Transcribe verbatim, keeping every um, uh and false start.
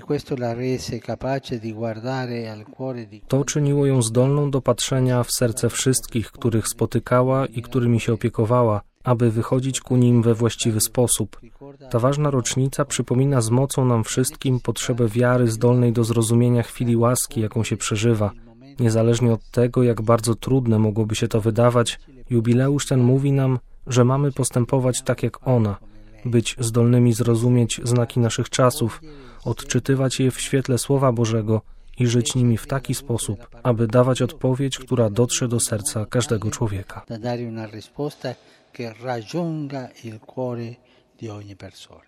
To czyniło ją zdolną do patrzenia w serce wszystkich, których spotykała i którymi się opiekowała, aby wychodzić ku nim we właściwy sposób. Ta ważna rocznica przypomina z mocą nam wszystkim potrzebę wiary zdolnej do zrozumienia chwili łaski, jaką się przeżywa. Niezależnie od tego, jak bardzo trudne mogłoby się to wydawać, jubileusz ten mówi nam, że mamy postępować tak jak ona, być zdolnymi zrozumieć znaki naszych czasów, odczytywać je w świetle Słowa Bożego i żyć nimi w taki sposób, aby dawać odpowiedź, która dotrze do serca każdego człowieka. Che raggiunga il cuore di ogni persona.